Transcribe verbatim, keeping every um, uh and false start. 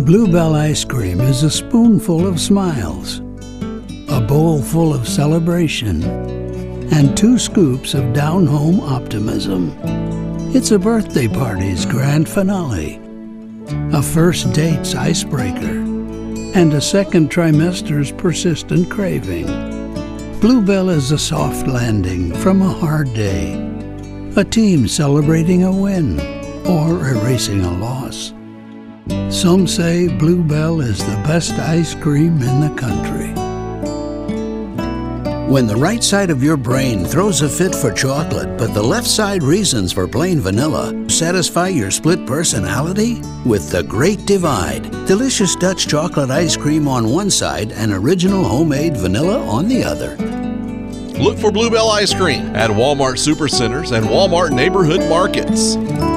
Bluebell ice cream is a spoonful of smiles, a bowl full of celebration, and two scoops of down-home optimism. It's a birthday party's grand finale, a first date's icebreaker, and a second trimester's persistent craving. Bluebell is a soft landing from a hard day, a team celebrating a win or erasing a loss. Some say Bluebell is the best ice cream in the country. When the right side of your brain throws a fit for chocolate, but the left side reasons for plain vanilla, satisfy your split personality? With The Great Divide, delicious Dutch chocolate ice cream on one side and original homemade vanilla on the other. Look for Bluebell ice cream at Walmart Supercenters and Walmart neighborhood markets.